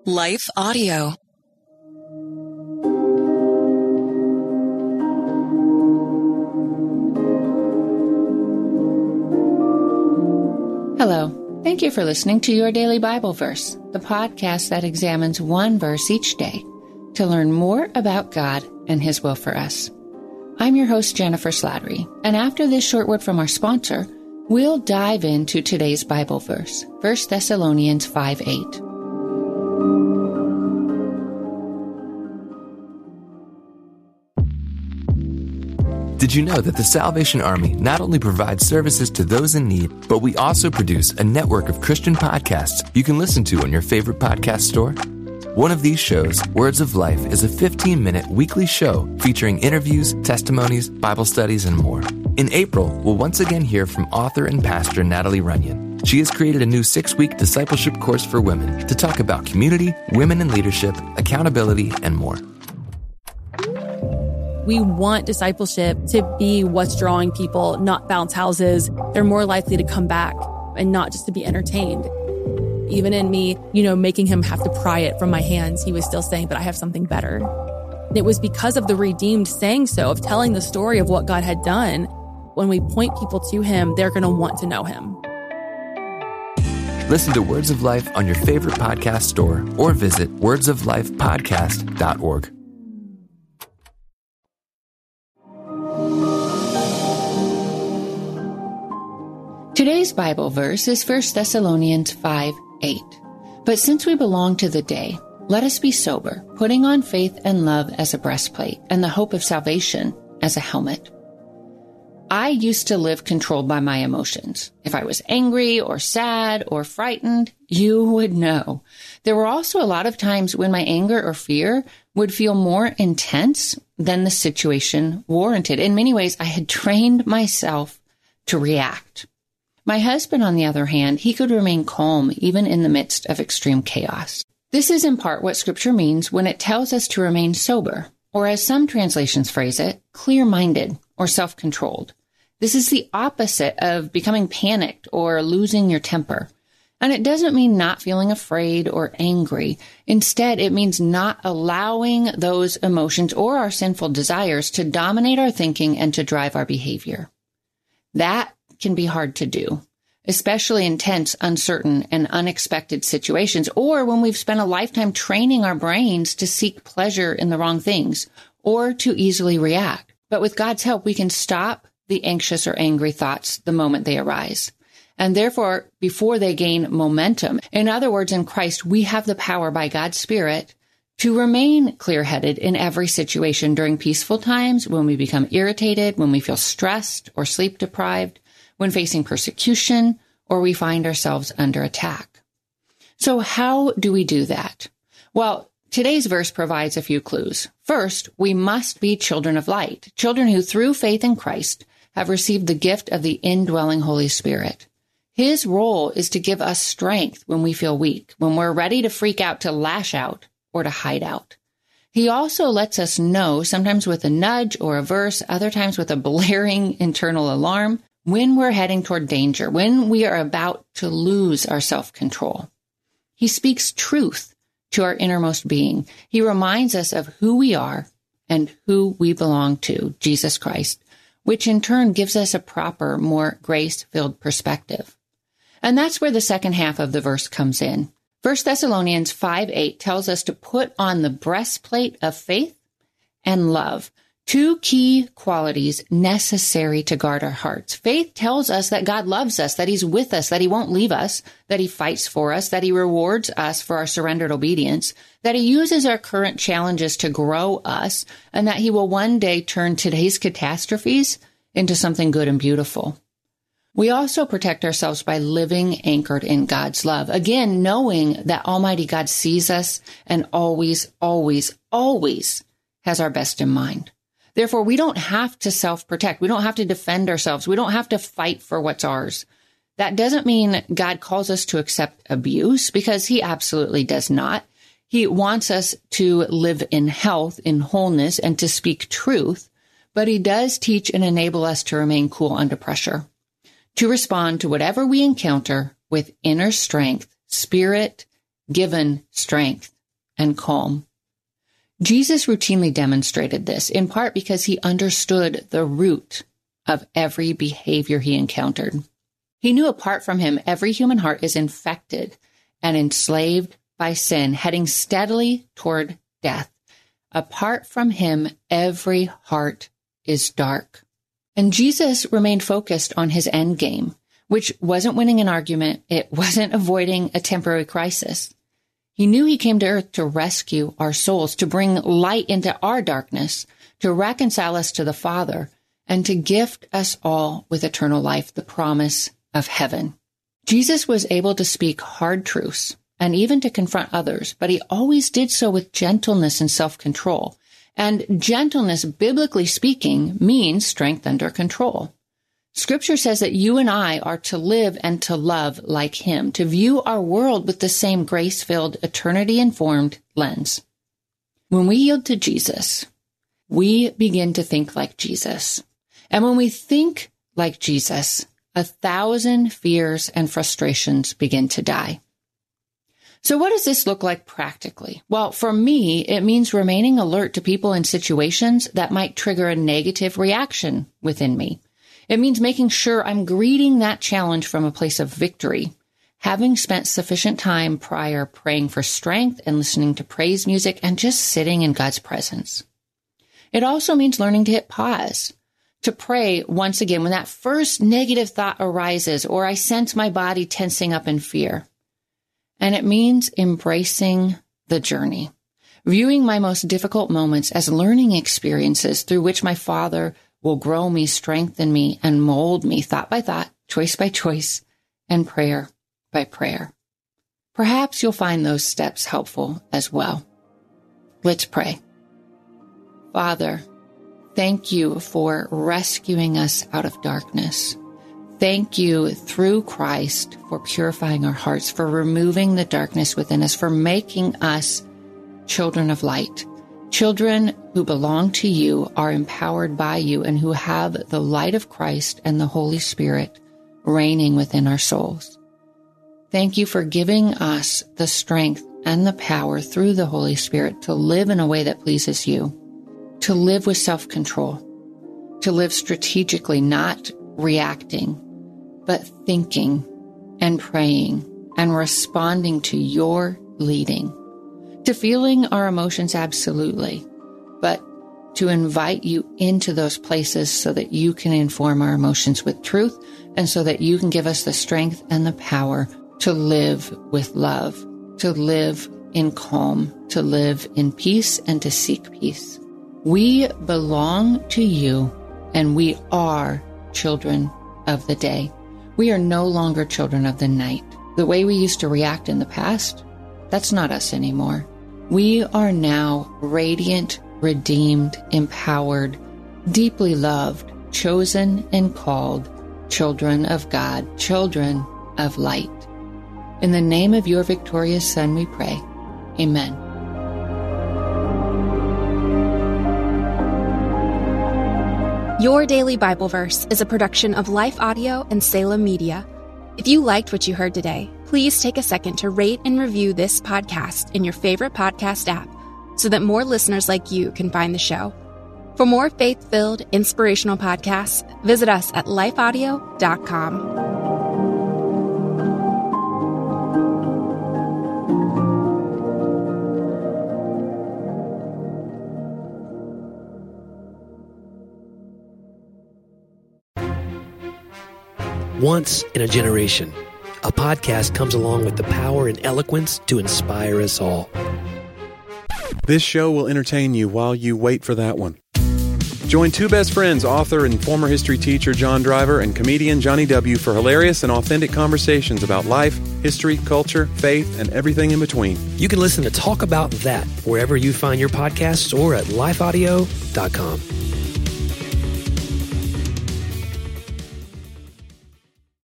Life Audio. Hello. Thank you for listening to Your Daily Bible Verse, the podcast that examines one verse each day to learn more about God and His will for us. I'm your host, Jennifer Slattery, and after this short word from our sponsor, we'll dive into today's Bible verse, 1 Thessalonians 5:8. Did you know that the Salvation Army not only provides services to those in need, but we also produce a network of Christian podcasts you can listen to on your favorite podcast store? One of these shows, Words of Life, is a 15-minute weekly show featuring interviews, testimonies, Bible studies, and more. In April, we'll once again hear from author and pastor Natalie Runyon. She has created a new 6-week discipleship course for women to talk about community, women in leadership, accountability, and more. We want discipleship to be what's drawing people, not bounce houses. They're more likely to come back and not just to be entertained. Even in me, making him have to pry it from my hands, he was still saying, but I have something better. And it was because of the redeemed saying so, of telling the story of what God had done. When we point people to him, they're going to want to know him. Listen to Words of Life on your favorite podcast store or visit wordsoflifepodcast.org. Today's Bible verse is 1 Thessalonians 5:8. But since we belong to the day, let us be sober, putting on faith and love as a breastplate, and the hope of salvation as a helmet. I used to live controlled by my emotions. If I was angry or sad or frightened, you would know. There were also a lot of times when my anger or fear would feel more intense than the situation warranted. In many ways, I had trained myself to react. My husband, on the other hand, he could remain calm even in the midst of extreme chaos. This is in part what Scripture means when it tells us to remain sober, or as some translations phrase it, clear-minded or self-controlled. This is the opposite of becoming panicked or losing your temper. And it doesn't mean not feeling afraid or angry. Instead, it means not allowing those emotions or our sinful desires to dominate our thinking and to drive our behavior. That can be hard to do, especially in tense, uncertain, and unexpected situations, or when we've spent a lifetime training our brains to seek pleasure in the wrong things or to easily react. But with God's help, we can stop the anxious or angry thoughts the moment they arise, and therefore before they gain momentum. In other words, in Christ, we have the power by God's Spirit to remain clear-headed in every situation during peaceful times, when we become irritated, when we feel stressed or sleep-deprived, when facing persecution, or we find ourselves under attack. So how do we do that? Well, today's verse provides a few clues. First, we must be children of light, children who through faith in Christ have received the gift of the indwelling Holy Spirit. His role is to give us strength when we feel weak, when we're ready to freak out, to lash out, or to hide out. He also lets us know, sometimes with a nudge or a verse, other times with a blaring internal alarm, when we're heading toward danger, when we are about to lose our self-control. He speaks truth to our innermost being. He reminds us of who we are and who we belong to, Jesus Christ, which in turn gives us a proper, more grace-filled perspective. And that's where the second half of the verse comes in. 1 Thessalonians 5:8 tells us to put on the breastplate of faith and love, two key qualities necessary to guard our hearts. Faith tells us that God loves us, that He's with us, that He won't leave us, that He fights for us, that He rewards us for our surrendered obedience, that He uses our current challenges to grow us, and that He will one day turn today's catastrophes into something good and beautiful. We also protect ourselves by living anchored in God's love. Again, knowing that Almighty God sees us and always, always, always has our best in mind. Therefore, we don't have to self-protect. We don't have to defend ourselves. We don't have to fight for what's ours. That doesn't mean God calls us to accept abuse, because He absolutely does not. He wants us to live in health, in wholeness, and to speak truth. But He does teach and enable us to remain cool under pressure, to respond to whatever we encounter with inner strength, Spirit-given strength, and calm. Jesus routinely demonstrated this, in part because he understood the root of every behavior he encountered. He knew apart from him, every human heart is infected and enslaved by sin, heading steadily toward death. Apart from him, every heart is dark. And Jesus remained focused on his end game, which wasn't winning an argument. It wasn't avoiding a temporary crisis. He knew he came to earth to rescue our souls, to bring light into our darkness, to reconcile us to the Father, and to gift us all with eternal life, the promise of heaven. Jesus was able to speak hard truths and even to confront others, but he always did so with gentleness and self-control. And gentleness, biblically speaking, means strength under control. Scripture says that you and I are to live and to love like him, to view our world with the same grace-filled, eternity-informed lens. When we yield to Jesus, we begin to think like Jesus. And when we think like Jesus, 1,000 fears and frustrations begin to die. So what does this look like practically? Well, for me, it means remaining alert to people and situations that might trigger a negative reaction within me. It means making sure I'm greeting that challenge from a place of victory, having spent sufficient time prior praying for strength and listening to praise music and just sitting in God's presence. It also means learning to hit pause, to pray once again when that first negative thought arises or I sense my body tensing up in fear. And it means embracing the journey, viewing my most difficult moments as learning experiences through which my Father will grow me, strengthen me, and mold me thought by thought, choice by choice, and prayer by prayer. Perhaps you'll find those steps helpful as well. Let's pray. Father, thank you for rescuing us out of darkness. Thank you through Christ for purifying our hearts, for removing the darkness within us, for making us children of light, children who belong to you, are empowered by you, and who have the light of Christ and the Holy Spirit reigning within our souls. Thank you for giving us the strength and the power through the Holy Spirit to live in a way that pleases you, to live with self-control, to live strategically, not reacting, but thinking and praying and responding to your leading, to feeling our emotions absolutely, but to invite you into those places so that you can inform our emotions with truth and so that you can give us the strength and the power to live with love, to live in calm, to live in peace, and to seek peace. We belong to you, and we are children of the day. We are no longer children of the night. The way we used to react in the past, that's not us anymore. We are now radiant, redeemed, empowered, deeply loved, chosen and called children of God, children of light. In the name of your victorious Son, we pray. Amen. Your Daily Bible Verse is a production of Life Audio and Salem Media. If you liked what you heard today, please take a second to rate and review this podcast in your favorite podcast app so that more listeners like you can find the show. For more faith-filled, inspirational podcasts, visit us at lifeaudio.com. Once in a Generation, a podcast comes along with the power and eloquence to inspire us all. This show will entertain you while you wait for that one. Join two best friends, author and former history teacher John Driver and comedian Johnny W. for hilarious and authentic conversations about life, history, culture, faith, and everything in between. You can listen to Talk About That wherever you find your podcasts or at lifeaudio.com.